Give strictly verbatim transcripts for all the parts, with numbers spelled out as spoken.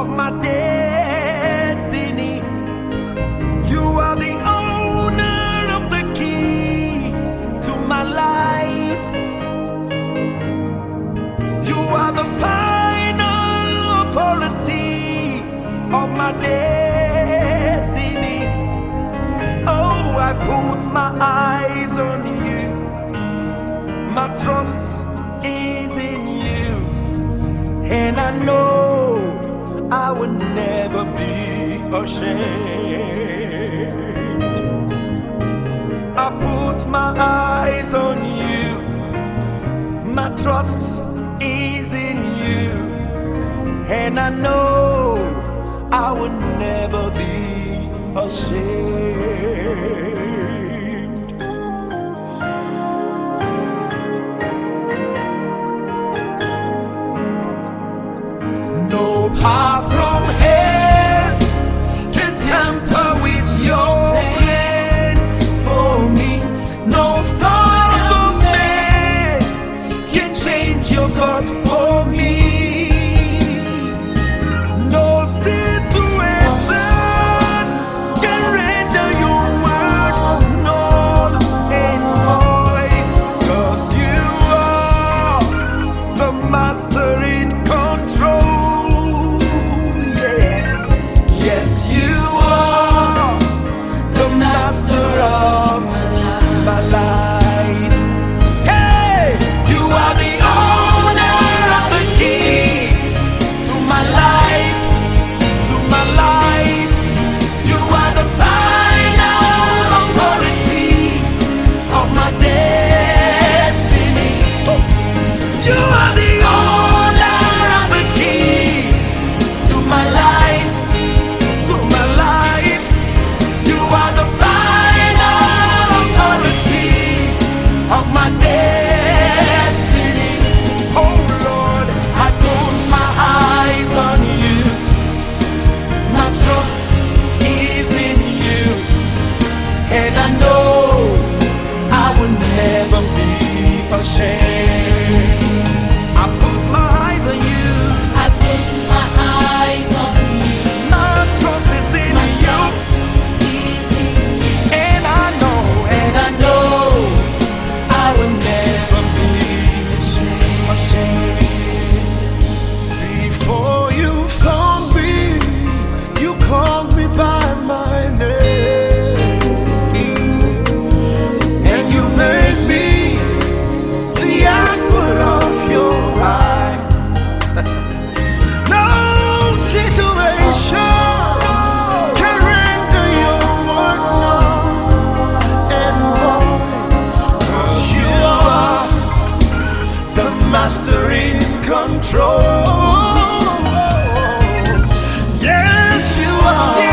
of my destiny. You are the owner of the key to my life. You are the final authority of my destiny. Oh, I put my eyes on you. My trust is in you, and I know I will never be ashamed. I put my eyes on you. My trust is in you, and I know I will never be ashamed. No power from hell can tamper with your plan for me. No thought of man can change your thought for me. No situation can render your word null and void, 'cause you are the master in control. Yes, you are the master of my life. Hey, you are the owner of the key to my life, to my life. You are the final authority of my destiny. You are the owner of the key to my life. Of my destiny. Oh Lord, I put my eyes on you. My trust is in you, and I know I will never be ashamed. I put my eyes on you. I put my eyes on you. My trust is in My you, trust is in you. and I know, And I know I will never be ashamed. before you found me, you called me by my name, and you made me the apple of your eye. No situation can render your word null and void, 'cause you are the master in control. Yes, you are.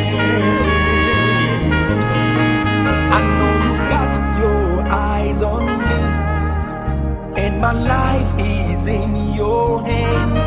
I know you got your eyes on me, and my life is in your hand.